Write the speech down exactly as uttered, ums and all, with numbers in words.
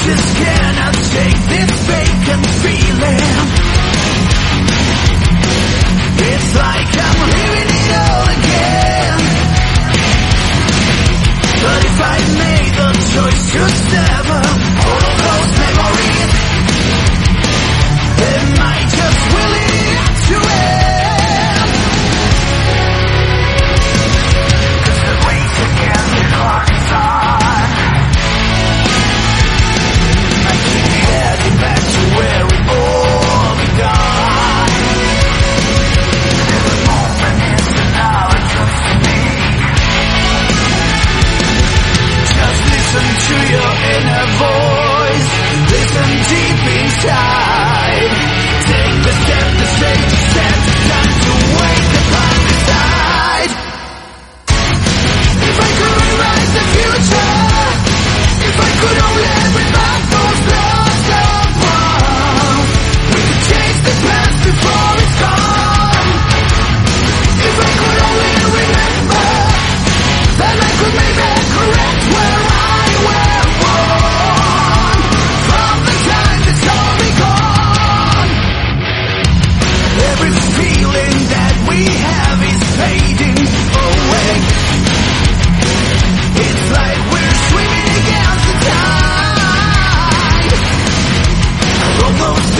just cannot take this vacant feeling. It's like I'm living it all again. But if I made the choice to sever all of those memories, they might just will it to end. 'Cause the weight again is hard inside. I keep heading back to where it all began. Every moment is an hour just to me. Just listen to your inner voice. Listen deep inside. Take the step to say to set. Time to wake up and decide. If I could rewrite the future, if I could only bring back those lost loved ones, we could change the past before it's gone. If I could only remember, then I could maybe correct where I went wrong. From the time it's all gone, every feeling that we have is fading away. It's like we're swimming against the tide. All those